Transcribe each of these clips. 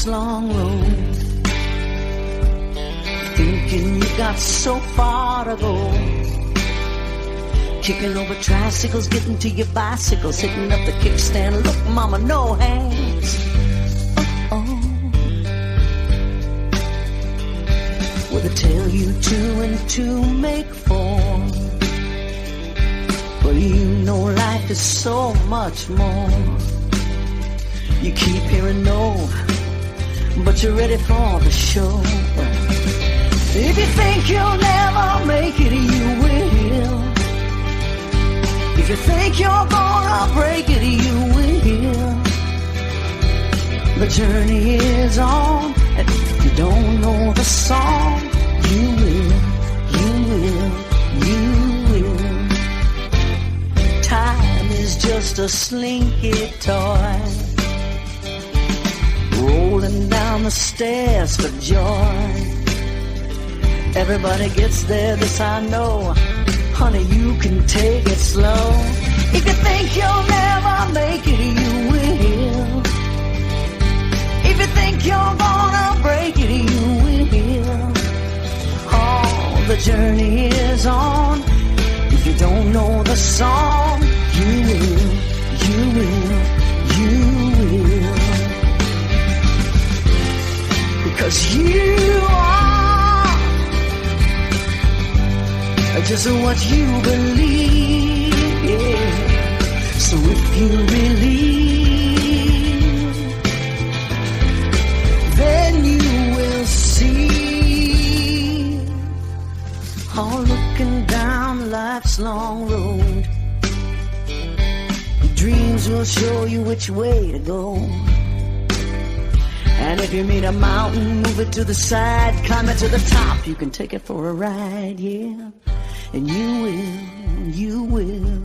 life's long road, thinking you got so far to go, kicking over tricycles, getting to your bicycles, hitting up the kickstand. Look, mama, no hands. Well, they tell you 2 and 2 make 4, but you know life is so much more. You keep hearing no, but you're ready for the show. If you think you'll never make it, you will. If you think you're gonna break it, you will. The journey is on, and if you don't know the song, you will, you will, you will. Time is just a slinky toy, rolling down the stairs for joy. Everybody gets there, this I know. Honey, you can take it slow. If you think you'll never make it, you will. If you think you're gonna break it, you will. Oh, the journey is on. If you don't know the song, you will, you will, you will. Because you are just what you believe, yeah. So if you believe, then you will see. All looking down life's long road, dreams will show you which way to go. And if you meet a mountain, move it to the side, climb it to the top. You can take it for a ride, yeah. And you will, you will,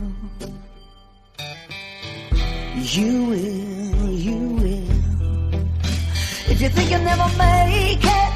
you will, you will. If you think you'll never make it,